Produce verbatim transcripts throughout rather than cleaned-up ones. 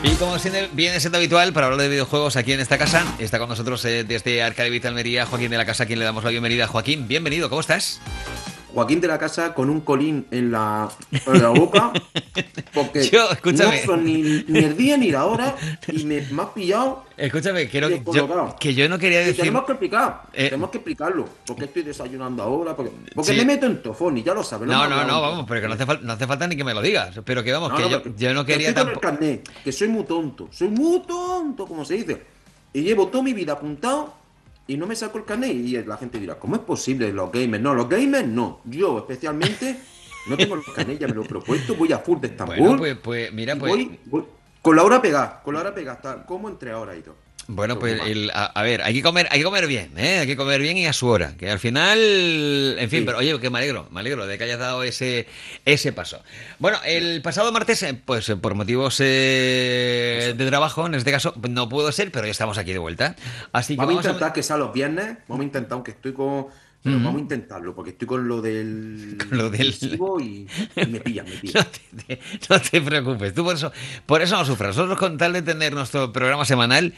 Y como siendo- viene siendo habitual para hablar de videojuegos aquí en esta casa, está con nosotros eh, desde Arcade Almería, Joaquín de la Casa, a quien le damos la bienvenida. Joaquín, bienvenido, ¿cómo estás? Joaquín de la Casa con un colín en la, en la boca, porque Yo, no escúchame, son ni, ni el día ni la hora y me, me has pillado escúchame, quiero, yo, descolocado. que yo no quería Y tenemos decir... que explicar, eh, tenemos que explicarlo, porque estoy desayunando ahora, porque, porque me sí, meto en tofón y ya lo sabes, lo hemos no, no, hablado no, un día. vamos, pero que no hace, fal- no hace falta ni que me lo digas, pero que vamos, No, que no, yo, pero que, yo no que quería estoy con el tampoco... carnet, que soy muy tonto, soy muy tonto, como se dice. Y llevo toda mi vida apuntado y no me saco el carnet. Y la gente dirá, ¿cómo es posible los gamers? No, los gamers no. Yo especialmente no tengo el carnet, ya me lo he propuesto, voy a full de Bueno, Estambul pues, pues, mira, y pues... voy, voy con la hora pegada, con la hora pegada, hasta como entre ahora y todo. Bueno, Porque pues va. el- a, a ver, hay que comer, hay que comer bien, ¿eh? Hay que comer bien y a su hora. Que al final, en fin, pero Sí, oye, que me alegro, me alegro de que hayas dado ese, ese paso. Bueno, el pasado martes, eh, pues eh, por motivos eh, eso. de trabajo, en este caso, no pudo ser, pero ya estamos aquí de vuelta. Así que Vamos a vamos a... intentar que sea los viernes, vamos a intentar, aunque estoy con... Pero vamos a Ujú. intentarlo, porque estoy con lo Con del lo del... intensivo y, y me pillan, me No pillan. te, no te preocupes, tú por eso, por eso no sufras. Nosotros con tal de tener nuestro programa semanal,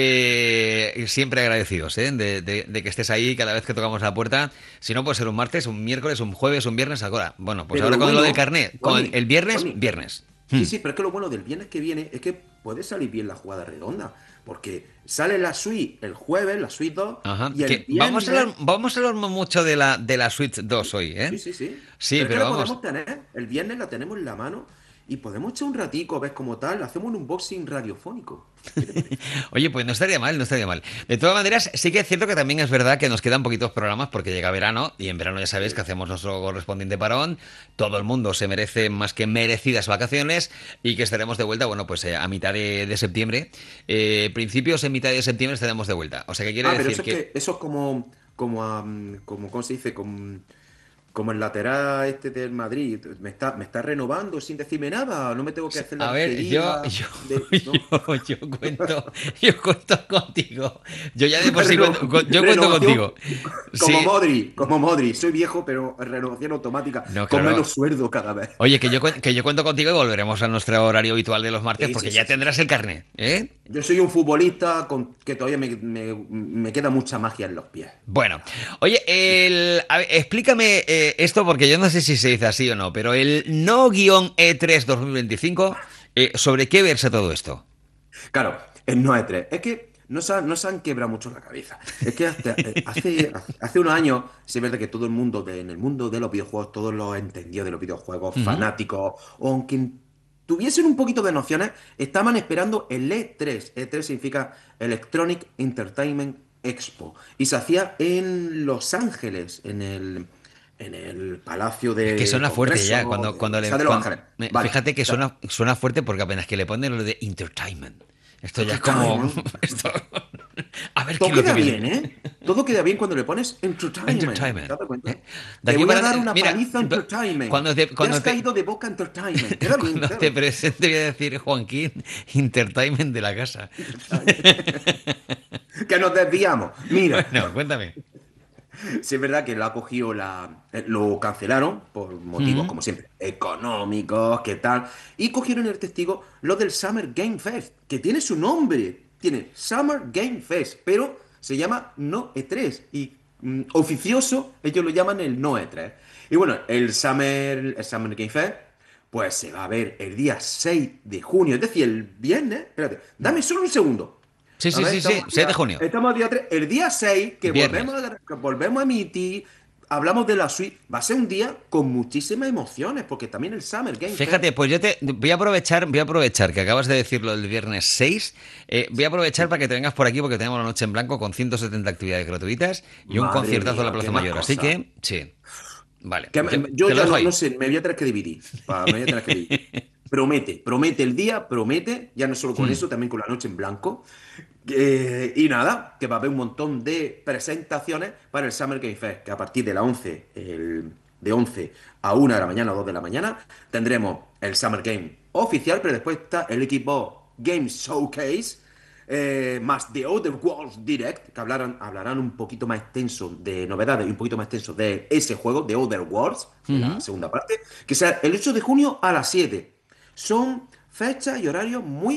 eh, siempre agradecidos, ¿eh? De, de- de que estés ahí cada vez que tocamos la puerta. Si no, puede ser un martes, un miércoles, un jueves, un viernes, ahora. Bueno, pues Pero ahora lo con lo del bueno, carnet, con Juanmi, el viernes, Juanmi, viernes. sí, sí, pero es que lo bueno del viernes que viene es que puede salir bien la jugada redonda, porque sale la suite el jueves, la suite dos, Ajá. y el Que vamos a viernes, hablar, vamos a hablar mucho de la, de la Switch dos hoy, sí, ¿eh? sí, sí, Sí, pero es que pero la vamos. podemos tener, el viernes la tenemos en la mano y podemos echar un ratico, ves como tal, hacemos un unboxing radiofónico. ¿Qué te parece? Oye, pues no estaría mal, no estaría mal. De todas maneras, sí que es cierto que también es verdad que nos quedan poquitos programas porque llega verano y en verano ya sabéis que Sí. hacemos nuestro correspondiente parón. Todo el mundo se merece más que merecidas vacaciones y que estaremos de vuelta, bueno, pues eh, a mitad de, de septiembre. Eh, principios en mitad de septiembre estaremos de vuelta. O sea, que quiere Ah, pero decir eso es que... que, eso es como, como, am, como, ¿cómo se dice? Como, como el lateral este del Madrid, me está, me está renovando sin decirme nada, no me tengo que hacer la A ver, yo, despedida yo, de... No. yo, yo cuento, yo cuento contigo. Yo ya de por sí Reno- cuento, con- yo cuento Renovación contigo. como Sí, Modri, como Modri. Soy viejo, pero renovación automática, no, con claro. menos sueldo cada vez. Oye, que yo, cuen- que yo cuento contigo y volveremos a nuestro horario habitual de los martes Sí, sí, porque ya sí, sí, tendrás sí. el carnet, ¿eh? Yo soy un futbolista con que todavía me, me- me queda mucha magia en los pies. Bueno, oye, el, a ver, explícame eh, esto porque yo no sé si se dice así o no, pero el no-E tres dos mil veinticinco, eh, ¿sobre qué versa todo esto? Claro, el no E tres. Es que no se, han- no se han quebrado mucho la cabeza. Es que hasta- eh, hace, hace unos años, sí es verdad que todo el mundo, de- en el mundo de los videojuegos, todos los entendidos de los videojuegos, Ujú. fanáticos, o aunque tuviesen un poquito de nociones, estaban esperando el E tres. E tres significa Electronic Entertainment Expo. Y se hacía en Los Ángeles, en el, en el Palacio Es que de suena fuerte ya, Congreso cuando, de la cuando le... Universidad de Los cuan- Ángeles. me- Vale. fíjate que O sea, suena, suena fuerte porque apenas que le ponen lo de entertainment. Esto ya es como... Entertainment. esto- A ver qué Todo es lo que queda viene. bien, ¿eh? Todo queda bien cuando le pones entertainment. ¿Te Entertainment. has dado cuenta? ¿Eh? De Te aquí voy a para... dar una Mira, paliza entertainment. cuando te, Te has cuando te, caído de boca entertainment. Queda bien, cuando queda te bien. presente voy a decir, Joaquín, entertainment de la casa. Que nos desviamos. Mira, Bueno, cuéntame. si es verdad que lo ha cogido la. eh, Lo cancelaron por motivos, Ujú. como siempre, económicos, qué tal. Y cogieron el testigo lo del Summer Game Fest, que tiene su nombre. Tiene Summer Game Fest, pero se llama No E tres. Y mm, oficioso, ellos lo llaman el No E tres. Y bueno, el Summer, el Summer Game Fest, pues se va a ver el día seis de junio, es decir, el viernes. Espérate, dame solo un segundo. Sí, A sí, ver, sí, sí, estamos seis de día, junio, estamos día tres. El día seis que volvemos viernes. a, que volvemos a emitir, hablamos de la suite. Va a ser un día con muchísimas emociones, porque también el Summer Game Fest. Fíjate, pues yo te voy a aprovechar, voy a aprovechar que acabas de decirlo el viernes seis. Eh, voy a aprovechar para que te vengas por aquí porque tenemos la noche en blanco con ciento setenta actividades gratuitas y un Madre conciertazo en la mía, qué Plaza más Mayor. Así cosas. que, sí, vale, Que te, me- yo te lo ya dejo no, no ahí. sé, me voy a tener que dividir. pa- me voy a tener que dividir. Promete, promete el día, promete, ya no solo con Hmm. eso, también con la noche en blanco. Eh, y nada, que va a haber un montón de presentaciones para el Summer Game Fest, que a partir de la once el- de once a una de la mañana o dos de la mañana, tendremos el Summer Game oficial, pero después está el equipo Game Showcase, eh, más The Other Worlds Direct, que hablarán, hablarán un poquito más extenso de novedades y un poquito más extenso de ese juego, The Other Worlds, de la Ujú. segunda parte, que será el ocho de junio a las siete. Son fechas y horarios muy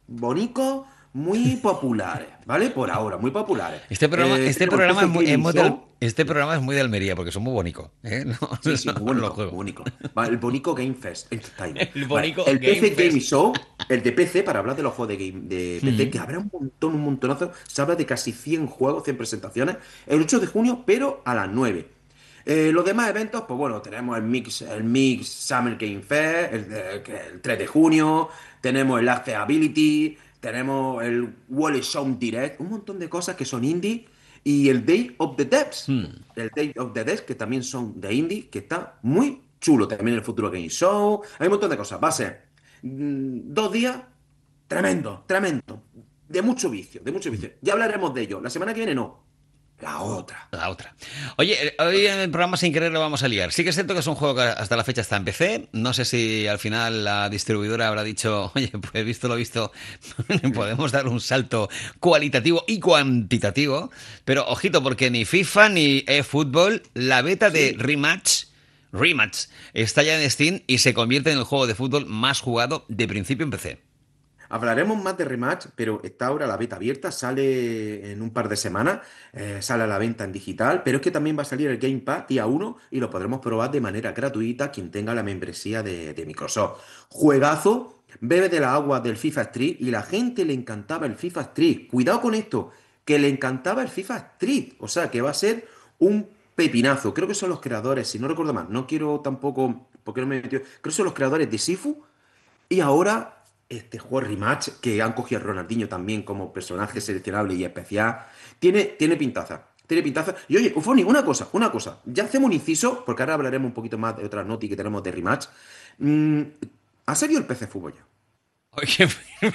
bonitos, muy populares, ¿vale? Por ahora, muy populares. Este programa, Eh, este tenemos el programa es P C muy, es Gaming muy de, Show. este programa es muy de Almería, porque son muy bonitos, ¿eh? No, Sí, sí, muy no, los bonito, juegos. muy bonito. Vale, el Bonico Game Fest Entertainment. El Vale, bonito el Game P C Gaming Fest. Show, el de P C, para hablar de los juegos de, game, de P C, que Mm. habrá un montón, un montonazo. Se habla de casi cien juegos, cien presentaciones, el ocho de junio, pero a las nueve. Eh, los demás eventos, pues bueno, tenemos el Mix, el Mix Summer Game Fest, el, de- que el tres de junio, tenemos el Accessibility, tenemos el Wall Sound Direct, un montón de cosas que son indie, y el Day of the Devs, Hmm. el Day of the Devs, que también son de indie, que está muy chulo. También el Futuro Game Show, hay un montón de cosas. Va a ser mm, dos días, tremendo, tremendo, de mucho vicio, de mucho vicio. Ya hablaremos de ello. La semana que viene no, la otra. La otra. Oye, eh, hoy en el programa sin querer lo vamos a liar. Sí que es cierto que es un juego que hasta la fecha está en P C. No sé si al final la distribuidora habrá dicho, oye, pues visto lo visto, podemos dar un salto cualitativo y cuantitativo. Pero ojito, porque ni FIFA ni eFootball, la beta de Sí. Rematch, Rematch, está ya en Steam y se convierte en el juego de fútbol más jugado de principio en P C. Hablaremos más de Rematch, pero está ahora la beta abierta, sale en un par de semanas, eh, sale a la venta en digital, pero es que también va a salir el Game Pass día uno y lo podremos probar de manera gratuita quien tenga la membresía de, de Microsoft. Juegazo, bebe de la agua del FIFA Street y la gente le encantaba el FIFA Street. Cuidado con esto, que le encantaba el FIFA Street, o sea que va a ser un pepinazo. Creo que son los creadores, si no recuerdo mal, no quiero tampoco, porque no me he metido, creo que son los creadores de Sifu. Y ahora, este juego Rematch, que han cogido a Ronaldinho también como personaje seleccionable y especial, tiene, tiene pintaza. Tiene pintaza. Y oye, Ufoni, una cosa, una cosa. Ya hacemos un inciso, porque ahora hablaremos un poquito más de otras noti que tenemos de Rematch. Mm, ¿ha salido el P C Fútbol ya? Oye,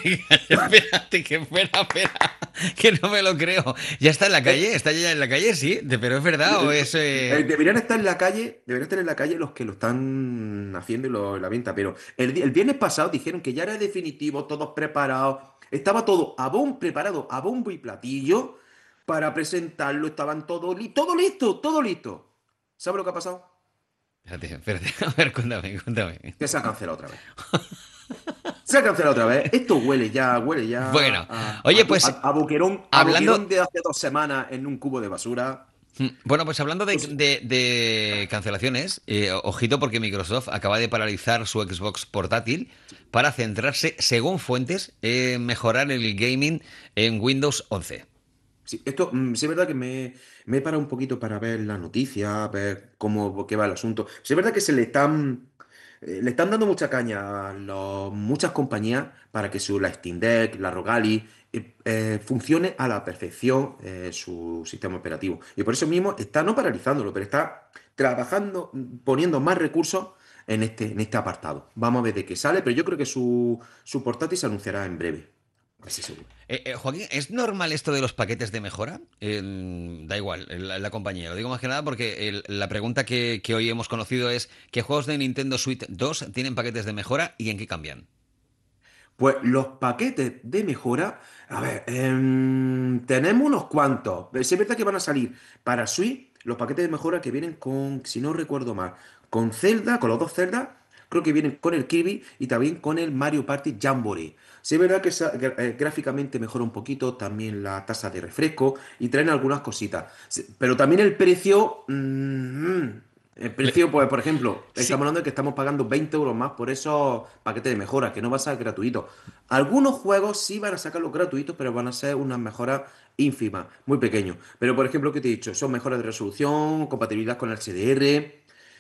espérate, que espera, espera, que no me lo creo. ¿Ya está en la Eh, calle? ¿Está ya en la calle? Sí, de- pero es verdad o eh, es... eh, eh, deberían estar en la calle, deberían estar en la calle los que lo están haciendo y lo- la venta, pero el, di- el viernes pasado dijeron que ya era definitivo, todos preparados, estaba todo a bombo, preparado a bombo y platillo para presentarlo, estaban todo, li- todo listo, todo listo. ¿Sabes lo que ha pasado? Espérate, espérate, a ver, cuéntame, cuéntame. Que se ha cancelado otra vez. Se ha cancelado otra vez. Esto huele ya, huele ya Bueno, a, oye, a, tu- pues a- a boquerón, a boquerón hablando... de hace dos semanas en un cubo de basura. mm, Bueno, pues hablando de, Pues, de- de cancelaciones, eh, ojito porque Microsoft acaba de paralizar su Xbox portátil para centrarse, según fuentes, en mejorar el gaming en Windows once. sí, esto, mm, sí es verdad que me, me he parado un poquito para ver las noticias, ver cómo qué va el asunto. Sí es verdad que se le están, eh, le están dando mucha caña a los- muchas compañías para que su, la Steam Deck, la Rogali, eh, eh, funcione a la perfección eh, su sistema operativo. Y por eso mismo está no paralizándolo, pero está trabajando, mm, poniendo más recursos en este, en este apartado. Vamos a ver de qué sale, pero yo creo que su, su portátil se anunciará en breve. Casi seguro. Eh, eh, Joaquín, ¿es normal esto de los paquetes de mejora? Eh, da igual, la, la compañía. Lo digo más que nada porque el- la pregunta que, que hoy hemos conocido es ¿qué juegos de Nintendo Switch dos tienen paquetes de mejora y en qué cambian? Pues los paquetes de mejora, a ver, em, tenemos unos cuantos. Sí es verdad que van a salir para Switch los paquetes de mejora que vienen con, si no recuerdo mal, con Zelda, con los dos Zelda, creo que vienen con el Kirby y también con el Mario Party Jamboree. Sí es verdad que esa- gra- eh, gráficamente mejora un poquito también la tasa de refresco y traen algunas cositas. Sí, pero también el precio... mm, el Le- precio, pues, por ejemplo, estamos sí, hablando de que estamos pagando veinte euros más por esos paquetes de mejora, que no va a ser gratuito. Algunos juegos sí van a sacarlos gratuitos, pero van a ser unas mejoras ínfimas, muy pequeños. Pero, por ejemplo, ¿qué te he dicho? Son mejoras de resolución, compatibilidad con el H D R,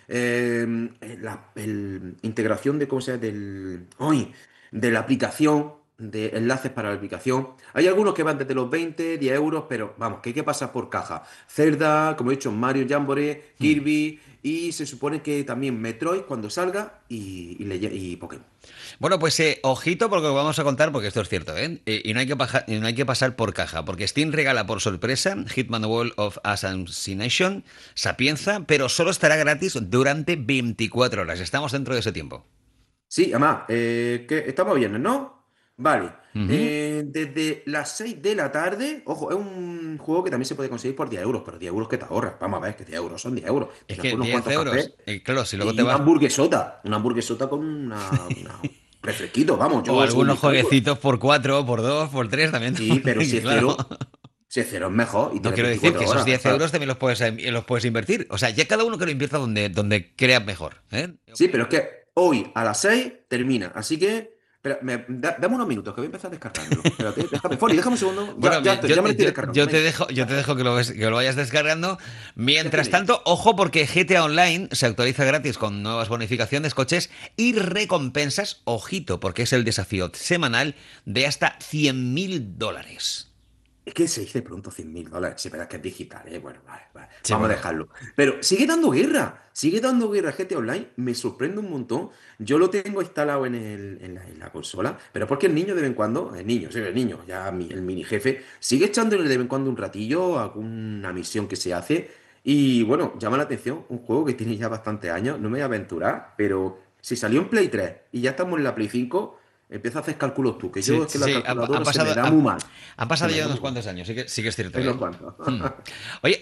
eh, la el- integración de, ¿cómo se llama? Del, ¡ay! De la aplicación, de enlaces para la aplicación. Hay algunos que van desde los veinte, diez euros, pero vamos, que hay que pasar por caja. Zelda, como he dicho, Mario Jamboree, hmm. Kirby y se supone que también Metroid cuando salga y, y, Leye- y Pokémon. Bueno, pues eh, ojito porque lo vamos a contar porque esto es cierto, ¿eh? Eh, y no hay que paja- y no hay que pasar por caja, porque Steam regala por sorpresa Hitman World of Assassination, Sapienza, pero solo estará gratis durante veinticuatro horas. Estamos dentro de ese tiempo. Sí, además, eh, que estamos viernes, ¿no? Vale. Ujú. Eh, desde las seis de la tarde, ojo, es un juego que también se puede conseguir por diez euros, pero diez euros que te ahorras. Vamos a ver, que diez euros son diez euros. Es Tienes que por unos diez cuantos cafés euros, eh, claro, si luego te y una vas... hamburguesota. Una hamburguesota con una, una- refresquito, vamos. Yo O según algunos mis cálculos. jueguecitos por cuatro, por dos, por tres también. Sí, pero si es Claro. cero, si es cero es mejor y No tienes quiero decir que veinticuatro esos horas. diez Está- euros también los puedes, eh, los puedes invertir. O sea, ya cada uno que lo invierta donde, donde crea mejor. ¿Eh? Sí, pero es que hoy a las seis termina, así que espera, me- da- dame unos minutos que voy a empezar a descargármelo. Espérate, déjame, Foli, déjame un segundo. Ya, Bueno, ya, bien, estoy, yo, ya me lo estoy yo- descargando. yo te Venga, dejo, yo te ya, dejo que lo, ves- que lo vayas descargando. ya estoy Mientras en ello. tanto, ojo porque G T A Online se actualiza gratis con nuevas bonificaciones, coches y recompensas. Ojito, porque es el desafío semanal de hasta cien mil dólares. Es que se dice pronto cien mil dólares. Sí, pero es que es digital, ¿eh? Bueno, vale, vale. Sí, Vamos a bueno. dejarlo. Pero sigue dando guerra. Sigue dando guerra G T A Online. Me sorprende un montón. Yo lo tengo instalado en, el, en, la, en la consola. Pero porque el niño de vez en cuando, el niño, sí, el niño, ya mi- el mini jefe, sigue echándole de vez en cuando un ratillo a alguna misión que se hace. Y bueno, llama la atención. Un juego que tiene ya bastantes años. No me voy a aventurar, pero si salió en Play tres y ya estamos en la Play cinco, empieza a hacer cálculos tú. Que yo Sí, es que sí, la sí, han, han calculadora se me pasado, da muy han, mal. han Se pasado me ya da unos muy mal. cuantos años, sí que, sí que es cierto, Hay unos ¿eh? cuantos. Hmm. Oye,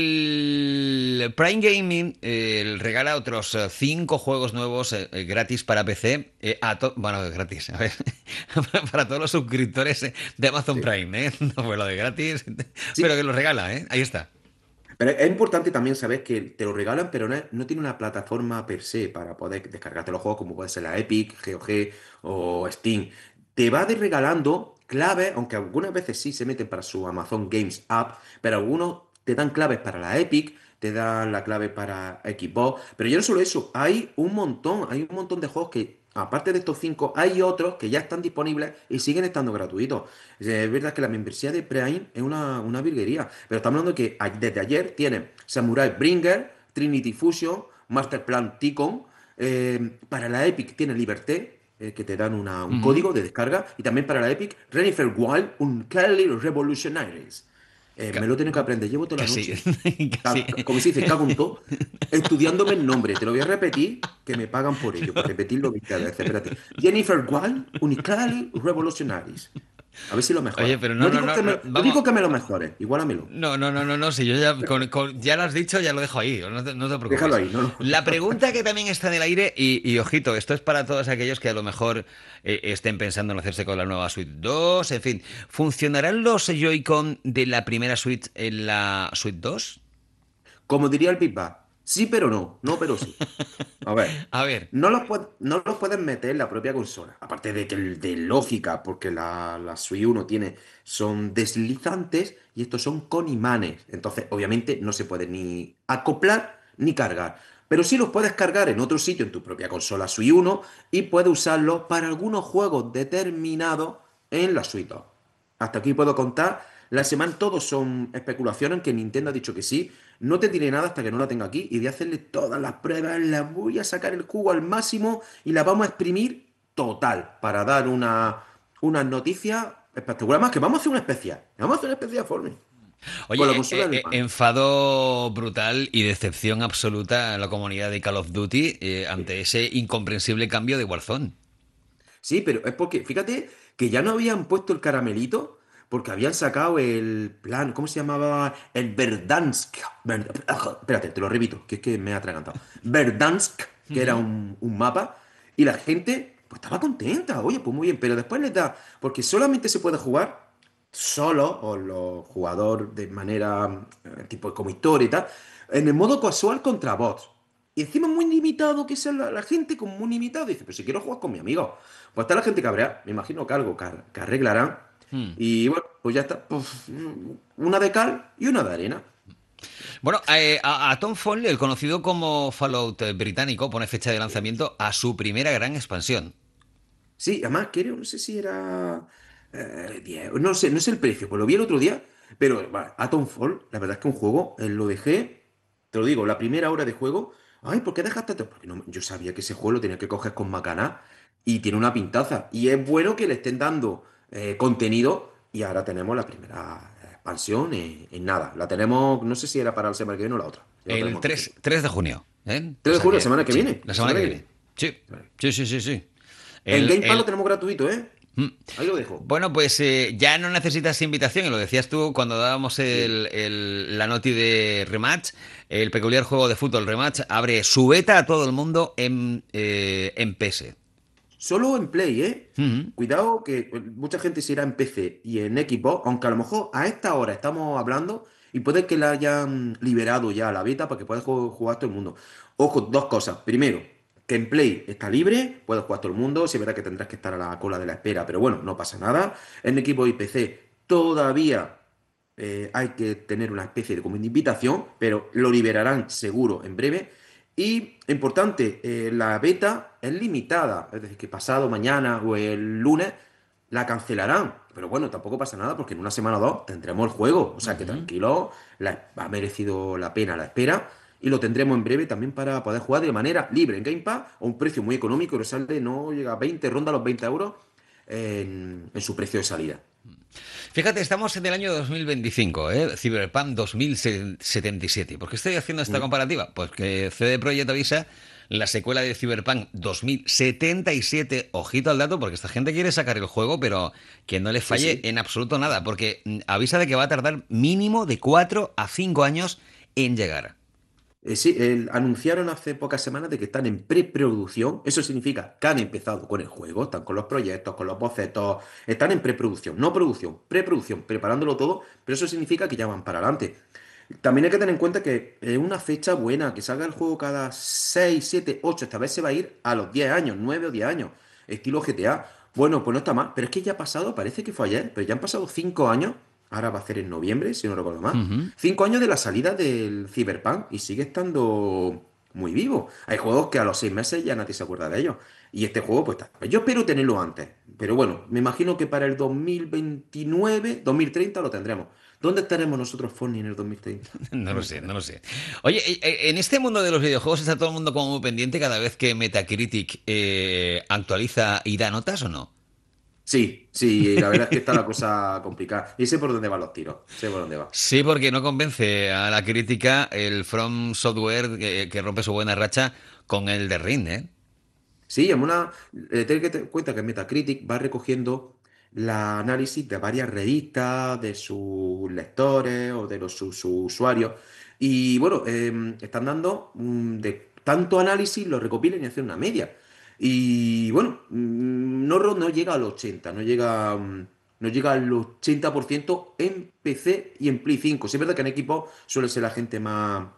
el Prime Gaming eh, regala otros eh, cinco juegos nuevos eh, eh, gratis para P C. Eh, a to- bueno, gratis, a ver, para todos los suscriptores eh, de Amazon Sí. Prime, ¿eh? No fue lo de gratis, pero Sí, que lo regala, ¿eh? Ahí está. pero es importante también saber que te lo regalan, pero no, es- no tiene una plataforma per se para poder descargarte los juegos, como puede ser la Epic, G O G o Steam. Te va de regalando claves, aunque algunas veces sí se meten para su Amazon Games App, pero algunos te dan claves para la Epic, te dan la clave para Xbox. Pero ya no solo eso, hay un montón, hay un montón de juegos que, aparte de estos cinco, hay otros que ya están disponibles y siguen estando gratuitos. Es verdad que la membresía de Prime es una, una virguería, pero estamos hablando de que a- desde ayer tienen Samurai Bringer, Trinity Fusion, Master Plan Ticon, eh, para la Epic tiene Liberté, eh, que te dan una- un Ujú. código de descarga, y también para la Epic, Rennifer Wild, un Clearly Revolutionaries. Eh, Ca- me lo tengo que aprender, llevo toda la Casi, noche, casi. ca- ca- como se dice, cago en todo, estudiándome el nombre. Te lo voy a repetir, que me pagan por ello, por repetirlo veinte veces. Espérate. Jennifer Wild, Uniclary Revolutionaries. A ver si lo Oye, mejora. pero no, No no, digo no, que me, no, no vamos. digo que me lo mejore, igualamelo. No, no, no, no, no, si yo ya, con- con- ya lo has dicho, ya lo dejo ahí, no te, no te Déjalo preocupes. ahí, no, no. La pregunta que también está en el aire, y, y ojito, esto es para todos aquellos que a lo mejor eh, estén pensando en hacerse con la nueva Switch dos, en fin, ¿funcionarán los Joy-Con de la primera Switch en la Switch dos? Como diría el Big Bang, sí, pero no, no, pero sí. A ver, A ver, no los, pued- no los puedes meter en la propia consola. Aparte de que el de lógica, porque la, la Switch uno tiene, son deslizantes y estos son con imanes. Entonces, obviamente, no se puede ni acoplar ni cargar. Pero sí los puedes cargar en otro sitio en tu propia consola Switch uno y puedes usarlos para algunos juegos determinados en la Switch dos. Hasta aquí puedo contar. La semana todos son especulaciones que Nintendo ha dicho que sí. No te diré nada hasta que no la tenga aquí y voy a hacerle todas las pruebas. Las voy a sacar el jugo al máximo y la vamos a exprimir total para dar una, una noticia espectacular. Más que vamos a hacer una especial. Vamos a hacer una especial Fortnite con la oye, eh, consola eh, del eh, pan. enfado brutal y decepción absoluta en la comunidad de Call of Duty eh, ante ese incomprensible cambio de Warzone. Sí, pero es porque, fíjate que ya no habían puesto el caramelito porque habían sacado el plan, ¿cómo se llamaba? El Verdansk. Ver- Espérate, te lo repito, que es que me he atragantado. Verdansk, que era Ujú. un, un mapa, y la gente pues estaba contenta, oye, pues muy bien, pero después les da, porque solamente se puede jugar solo, o los jugadores de manera eh, tipo como historia y tal, en el modo casual contra bots. Y encima muy limitado, que es la, la gente como muy limitado. Dice, pero si quiero jugar con mi amigo. Pues está la gente cabreada. Me imagino que algo que, ar- que arreglarán. Hmm. Y bueno, pues ya está. Pues, una de cal y una de arena. Bueno, eh, a, a Tom Fall, el conocido como Fallout eh, británico, pone fecha de lanzamiento a su primera gran expansión. Sí, además creo, no sé si era eh, diez, no sé, no sé el precio, pues lo vi el otro día, pero vale, Atomfall, la verdad es que un juego, eh, lo dejé, te lo digo, la primera hora de juego, ay, ¿por qué dejaste? Atom-? Porque no, yo sabía que ese juego lo tenía que coger con macana y tiene una pintaza, y es bueno que le estén dando eh, contenido, y ahora tenemos la primera expansión en, en nada, la tenemos, no sé si era para la semana que viene o la otra, ya lo El tenemos aquí. tres, tres de junio, ¿eh? O tres de sea julio, la que, semana que sí, viene, la la semana semana que que viene. viene. Sí, Vale. sí, sí, sí, sí. En El, Game Pass lo el, tenemos gratuito, ¿eh? mm. Ahí lo dejo. Bueno, pues eh, ya no necesitas invitación, y lo decías tú cuando dábamos Sí. el, el- la noti de Rematch. El peculiar juego de fútbol Rematch abre su beta a todo el mundo en, eh, en P S. Solo en Play, ¿eh? Ujú. Cuidado que mucha gente se irá en P C y en Xbox, aunque a lo mejor a esta hora estamos hablando y puede que la hayan liberado ya la beta para que pueda ju- jugar todo el mundo. Ojo, dos cosas. Primero, que en Play está libre, puede jugar todo el mundo, sí es verdad que tendrás que estar a la cola de la espera, pero bueno, no pasa nada. En Xbox y P C todavía eh, hay que tener una especie de como de invitación, pero lo liberarán seguro en breve. Y importante, eh, la beta es limitada, es decir, que pasado mañana o el lunes la cancelarán. Pero bueno, tampoco pasa nada porque en una semana o dos tendremos el juego. O sea que Ujú. tranquilo, la- ha merecido la pena la espera. Y lo tendremos en breve también para poder jugar de manera libre en Game Pass a un precio muy económico, que sale, no llega a veinte, ronda los veinte euros en, en su precio de salida. Fíjate, estamos en el año dos mil veinticinco, ¿eh? Cyberpunk dos mil setenta y siete. ¿Por qué estoy haciendo esta Mm. comparativa? Pues que C D Projekt avisa la secuela de Cyberpunk dos mil setenta y siete. Ojito al dato, porque esta gente quiere sacar el juego, pero que no le Sí, falle sí. en absoluto nada, porque mm, avisa de que va a tardar mínimo de cuatro a cinco años en llegar. Eh, sí, el- anunciaron hace pocas semanas de que están en preproducción. Eso significa que han empezado con el juego, están con los proyectos, con los bocetos, están en preproducción, no producción, preproducción, preparándolo todo, pero eso significa que ya van para adelante. También hay que tener en cuenta que es una fecha buena, que salga el juego cada seis, siete, ocho. Esta vez se va a ir a los diez años, nueve o diez años, estilo G T A. Bueno, pues no está mal, pero es que ya ha pasado, parece que fue ayer, pero ya han pasado cinco años, ahora va a ser en noviembre, si no recuerdo mal, Ujú. cinco años de la salida del Cyberpunk y sigue estando muy vivo. Hay juegos que a los seis meses ya nadie se acuerda de ellos. Y este juego, pues está. Yo espero tenerlo antes, pero bueno, me imagino que para el dos mil veintinueve, dos mil treinta lo tendremos. ¿Dónde estaremos nosotros, Forni, en el dos mil treinta? No lo ¿Dónde sé, no estaremos? lo sé. Oye, eh, eh, en este mundo de los videojuegos está todo el mundo como muy pendiente cada vez que Metacritic eh, actualiza y da notas o no. Sí, sí, la verdad es que está la cosa complicada. Y sé por dónde van los tiros, sé por dónde va. Sí, porque no convence a la crítica el From Software que, que rompe su buena racha con el de Ring, ¿eh? Sí, en una, eh, ten que tener en cuenta que Metacritic va recogiendo la análisis de varias revistas, de sus lectores o de los, sus, sus usuarios. Y bueno, eh, están dando mm, de tanto análisis, lo recopilan y hacen una media. Y bueno, mm, no, ro- no llega al ochenta, no llega, mm, no llega al ochenta por ciento en P C y en Play cinco. Sí, es verdad que en equipo suele ser la gente más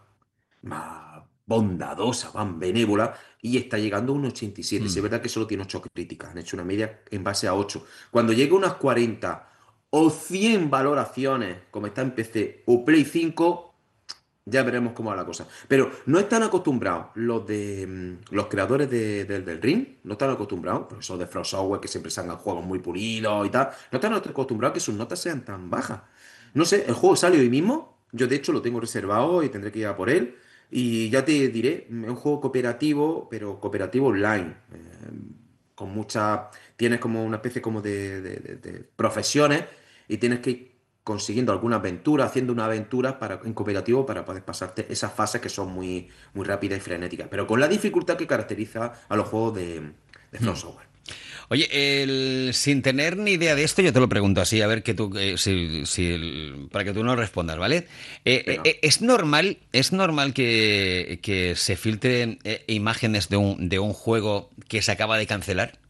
más bondadosa, más benévola, y está llegando a un ochenta y siete. Si es Mm. verdad que solo tiene ocho críticas, han hecho una media en base a ocho. Cuando llegue a unas cuarenta o cien valoraciones, como está en P C o Play cinco, ya veremos cómo va la cosa. Pero no están acostumbrados los de mm, los creadores de- del del Ring, no están acostumbrados, porque son de From Software que siempre sacan juegos muy pulidos y tal, no están acostumbrados a que sus notas sean tan bajas. No sé, el juego sale hoy mismo, yo de hecho lo tengo reservado y tendré que ir a por él. Y ya te diré, mm, es un juego cooperativo, pero cooperativo online. eh, con mucha, tienes como una especie como de, de de- de profesiones y tienes que ir consiguiendo alguna aventura, haciendo una aventura para, en cooperativo para poder pasarte esas fases que son muy, muy rápidas y frenéticas, pero con la dificultad que caracteriza a los juegos de, de From Mm. Software. Oye, el- sin tener ni idea de esto, yo te lo pregunto así, a ver que tú, eh, si- si el- para que tú nos respondas, ¿vale? Eh, eh, Venga. eh, ¿es normal, es normal que, que se filtren eh, imágenes de un, de un juego que se acaba de cancelar?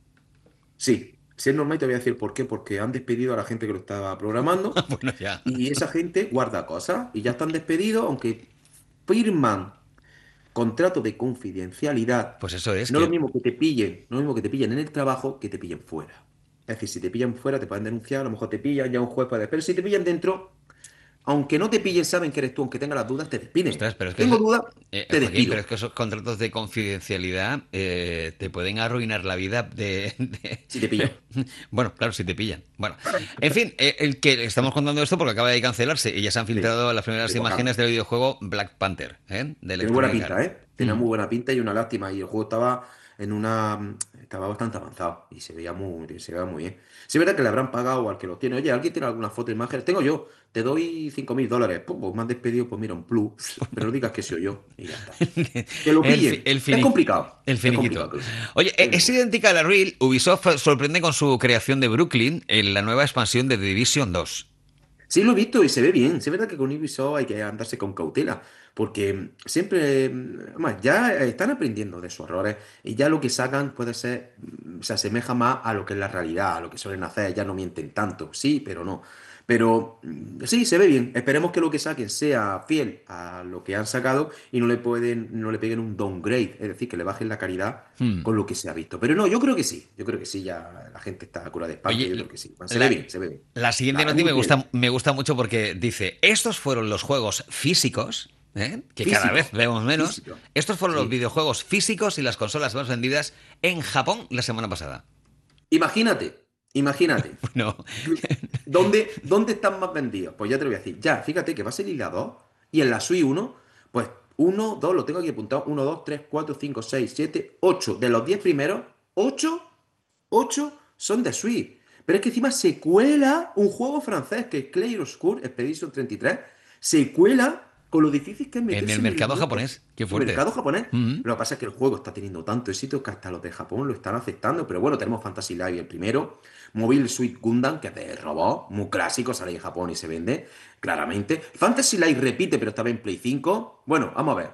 Sí, si es normal, y te voy a decir por qué, porque han despedido a la gente que lo estaba programando Bueno, ya. y esa gente guarda cosas y ya están despedidos, aunque firman contrato de confidencialidad. Pues eso es No es lo que mismo que te pillen, no es lo mismo que te pillen en el trabajo que te pillen fuera. Es decir, si te pillan fuera, te pueden denunciar, a lo mejor te pillan, ya un juez puede. Pero si te pillan dentro, aunque no te pillen, saben que eres tú, aunque tengas las dudas, te despiden. ostras, pero es que eso- Tengo dudas, eh, te Joaquín, pero despido. es que esos contratos de confidencialidad eh, te pueden arruinar la vida de, de- Si te pillan. Bueno, claro, si te pillan. Bueno, en fin, eh, el que estamos contando esto porque acaba de cancelarse y ya se han Sí, filtrado las primeras de Wakanda. imágenes del videojuego Black Panther, ¿eh? De Tiene buena Electronic pinta, Arts. ¿eh? Tenía Mm. muy buena pinta y una lástima. Y el juego estaba en una. Estaba bastante avanzado y se veía muy, se veía muy bien. Sí, es verdad que le habrán pagado al que lo tiene. Oye, ¿alguien tiene alguna foto, imagen? Tengo yo, te doy cinco mil dólares. Pum, pues me han despedido, pues mira, un plus. Pero no digas que soy yo y ya está. Que lo El, fi- pillen. el, Es fini- complicado. el Es complicado finiquito. que lo pillen. Oye, e- Es muy es complicado. idéntica a la Real. Ubisoft sorprende con su creación de Brooklyn en la nueva expansión de The Division dos. Sí, lo he visto y se ve bien. Sí, es verdad que con Ubisoft hay que andarse con cautela, porque siempre, mm, además, ya están aprendiendo de sus errores y ya lo que sacan puede ser mm, se asemeja más a lo que es la realidad, a lo que suelen hacer, ya no mienten tanto, sí, pero no. Pero mm, sí, se ve bien. Esperemos que lo que saquen sea fiel a lo que han sacado y no le pueden, no le peguen un downgrade, es decir, que le bajen la calidad Hmm. con lo que se ha visto. Pero no, yo creo que sí, yo creo que sí, ya la gente está a cura de espanto, yo Oye, creo que sí. Se ve la, bien, se ve bien. la siguiente Nada, es noticia muy me fiel. gusta, me gusta mucho porque dice, estos fueron los juegos físicos, ¿eh? Que cada vez Físico, vemos menos. físico. Estos fueron los Sí. videojuegos físicos y las consolas más vendidas en Japón la semana pasada. Imagínate, imagínate. Bueno, ¿Dónde, dónde están más vendidos? Pues ya te lo voy a decir. Ya, fíjate que va a salir la dos y en la Switch uno, pues uno, dos, lo tengo aquí apuntado. Uno, dos, tres, cuatro, cinco, seis, siete, ocho. De los diez primeros, ocho, ocho son de Switch. Pero es que encima se cuela un juego francés que es Clair Obscur Expedition treinta y tres. Se cuela con lo difícil que es en el meterse en el mercado mundo. japonés, qué El fuerte. mercado japonés. Mm. Lo que pasa es que el juego está teniendo tanto éxito que hasta los de Japón lo están aceptando. Pero bueno, tenemos Fantasy Live el primero. Mobile Suit Gundam, que es de robot, muy clásico, sale en Japón y se vende, claramente. Fantasy Life repite, pero estaba en Play cinco. Bueno, vamos a ver.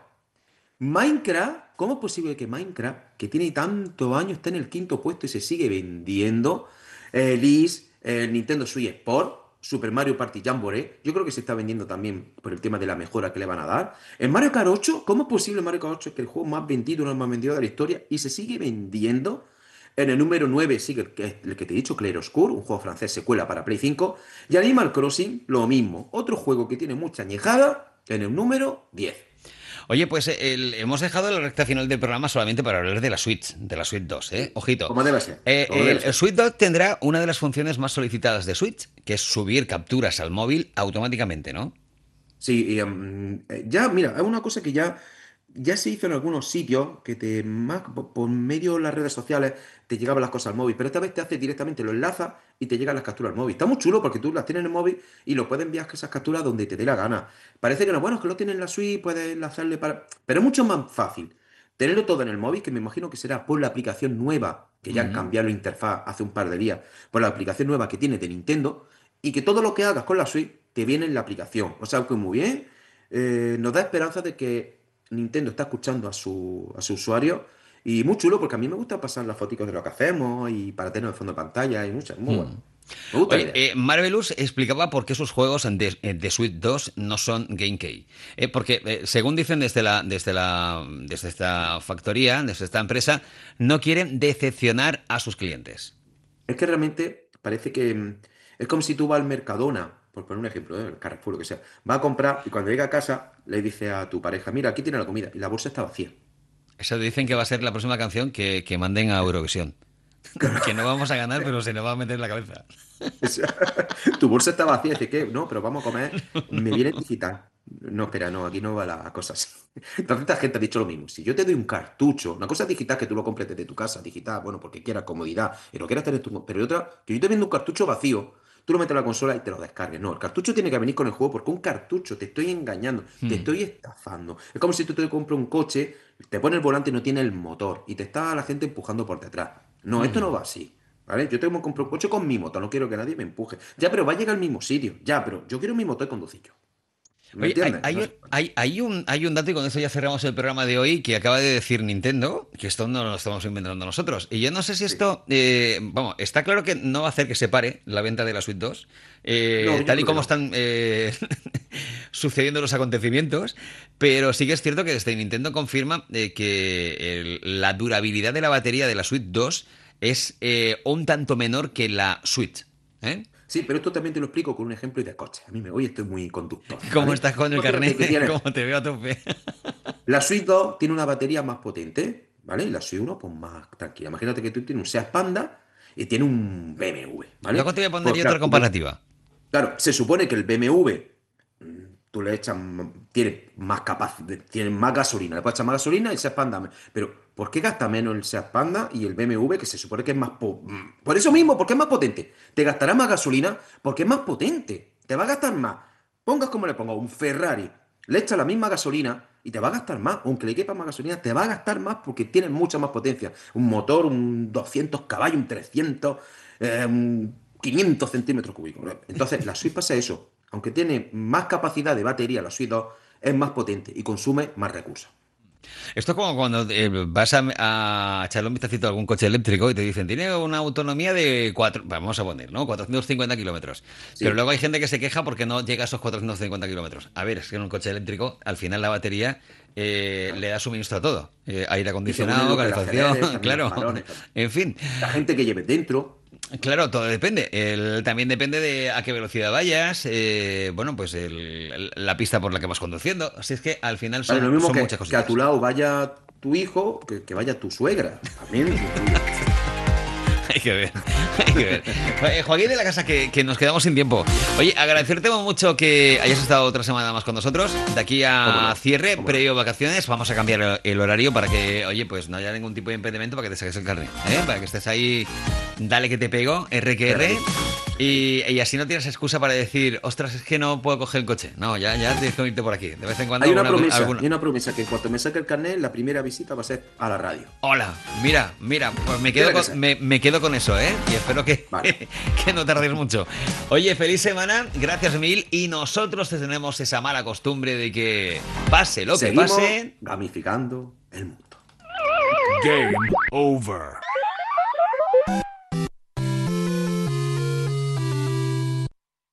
Minecraft, ¿cómo es posible que Minecraft, que tiene tantos años, está en el quinto puesto y se sigue vendiendo? Eh, Liz, eh, Nintendo Switch Sport, Super Mario Party Jamboree, yo creo que se está vendiendo también por el tema de la mejora que le van a dar. En Mario Kart ocho, ¿cómo es posible Mario Kart ocho, que el juego más vendido, uno de los más vendidos de la historia, y se sigue vendiendo? En el número nueve sigue el que, el que te he dicho, Clair Obscur, un juego francés secuela para Play cinco. Y Animal Crossing, lo mismo. Otro juego que tiene mucha añejada, en el número diez. Oye, pues el- hemos dejado la recta final del programa solamente para hablar de la Switch, de la Switch dos, ¿eh? Ojito. Como debe ser, Eh, como el, debe el ser. Switch dos tendrá una de las funciones más solicitadas de Switch, que es subir capturas al móvil automáticamente, ¿no? Sí, y, em, eh, ya, mira, es una cosa que ya, ya se hizo en algunos sitios, que te, más, por por medio de las redes sociales te llegaban las cosas al móvil, pero esta vez te hace directamente, lo enlaza y te llegan las capturas al móvil. Está muy chulo porque tú las tienes en el móvil y lo puedes enviar esas capturas donde te dé la gana. Parece que no, bueno, es que lo tienes en la suite, puedes enlazarle para... Pero es mucho más fácil tenerlo todo en el móvil, que me imagino que será por la aplicación nueva, que ya han Ujú. cambiado la interfaz hace un par de días, por la aplicación nueva que tiene de Nintendo, y que todo lo que hagas con la Switch te viene en la aplicación. O sea, que muy bien. Eh, nos da esperanza de que Nintendo está escuchando a su, a su usuario. Y muy chulo, porque a mí me gusta pasar las fotos de lo que hacemos y para tener el fondo de pantalla y muchas. Muy bueno. Hmm. Me gusta la Oye, idea. eh, Marvelous explicaba por qué sus juegos de, eh, de Switch dos no son Game Key. Eh, porque, eh, según dicen desde la, desde la, desde esta factoría, desde esta empresa, no quieren decepcionar a sus clientes. Es que realmente parece que mm, es como si tú vas al Mercadona, por poner un ejemplo, ¿eh? El Carrefour, lo que sea. Va a comprar y cuando llega a casa le dice a tu pareja, mira, aquí tiene la comida y la bolsa está vacía. Eso dicen que va a ser la próxima canción que, que manden a Eurovisión. Que no vamos a ganar, pero se nos va a meter en la cabeza. O sea, tu bolsa está vacía, dice que no, pero vamos a comer, me viene digital. No, espera, no, aquí no va la cosa así. Entonces, esta gente ha dicho lo mismo. Si yo te doy un cartucho, una cosa es digital que tú lo compres desde tu casa, digital, bueno, porque quieras comodidad y lo quieras tener tú, pero hay otra, que yo te vendo un cartucho vacío, tú lo metes en la consola y te lo descargues. No, el cartucho tiene que venir con el juego porque un cartucho te estoy engañando, te Hmm. estoy estafando. Es como si tú te compras un coche, te pones el volante y no tiene el motor y te está la gente empujando por detrás. No, esto no Hmm. va así. ¿Vale? Yo tengo que comprar un coche con mi moto, no quiero que nadie me empuje. Ya, pero va a llegar al mismo sitio. Ya, pero yo quiero mi moto y conducir yo. ¿Me Oye, hay, entiendes? hay No un, sé. hay, hay un, hay un dato, y con eso ya cerramos el programa de hoy, que acaba de decir Nintendo, que esto no lo estamos inventando nosotros. Y yo no sé si Sí. esto, eh, vamos, está claro que no va a hacer que se pare la venta de la Switch dos, No, eh, yo tal y creo que como no. están eh, sucediendo los acontecimientos, pero sí que es cierto que desde Nintendo confirma eh, que el- la durabilidad de la batería de la Switch dos es eh, un tanto menor que la Switch. ¿Eh? Sí, pero esto también te lo explico con un ejemplo de coche. A mí me hoy estoy muy conductor, ¿Cómo ¿vale? estás con el Pues fíjate carnet? que tiene. ¿Cómo te veo a tope? La Switch dos tiene una batería más potente, ¿vale? Y la Switch uno, pues más tranquila. Imagínate que tú tienes un Seat Panda y tiene un B M W, ¿vale? Luego te voy a poner Pues yo claro, otra comparativa. claro, se supone que el B M W mm, tú le echas, m- tiene más capaz, tiene más gasolina, le puedes echar más gasolina y el Seat Panda. me- Pero, ¿por qué gasta menos el Seat Panda y el B M W que se supone que es más... po- mm, Por eso mismo, porque es más potente. Te gastará más gasolina porque es más potente. Te va a gastar más. Pongas como le pongas un Ferrari, le echas la misma gasolina y te va a gastar más. Aunque le quepa más gasolina, te va a gastar más porque tiene mucha más potencia. Un motor, un doscientos caballos, un trescientos, eh, un quinientos centímetros cúbicos. Entonces, la Switch pasa eso. Aunque tiene más capacidad de batería, la Switch dos es más potente y consume más recursos. Esto es como cuando eh, vas a, a echarle un vistacito a algún coche eléctrico y te dicen, tiene una autonomía de cuatro, vamos a poner, ¿no? cuatrocientos cincuenta kilómetros. Pero Sí, luego hay gente que se queja porque no llega a esos cuatrocientos cincuenta kilómetros. A ver, es que en un coche eléctrico, al final la batería eh, le da suministro a todo. Eh, aire y según en acondicionado, lo que la aceleres, calefacción, también los claro. farones. También. En fin. La gente que lleve dentro, Claro, todo depende. El- también depende de a qué velocidad vayas, eh, bueno, pues el- el- la pista por la que vas conduciendo. Así es que al final ¿vale? Lo son, mismo son muchas que, que a tu cositas. lado vaya tu hijo, que, que vaya tu suegra. También influye. Hay que ver, hay que ver. Eh, Joaquín de la Casa, que, que nos quedamos sin tiempo. Oye, agradecerte mucho que hayas estado otra semana más con nosotros. De aquí ¿Cómo a no? cierre, ¿Cómo no? previo vacaciones, vamos a cambiar el, el horario para que, oye, pues no haya ningún tipo de impedimento para que te saques el carnet, ¿eh? Para que estés ahí, dale que te pego, R que R. Y, y así no tienes excusa para decir, ostras, es que no puedo coger el coche. No, ya, ya tienes que irte por aquí. De vez en cuando Hay una alguna- promesa, alguna- hay una promesa que en cuanto me saque el carnet, la primera visita va a ser a la radio. Hola, mira, mira, pues me quedo, Tiene que con, ser. me, me quedo con eso, ¿eh? Y espero que, Vale. que no tardéis mucho. Oye, feliz semana, gracias mil. Y nosotros tenemos esa mala costumbre de que pase lo que Seguimos pase. gamificando el mundo. Game over.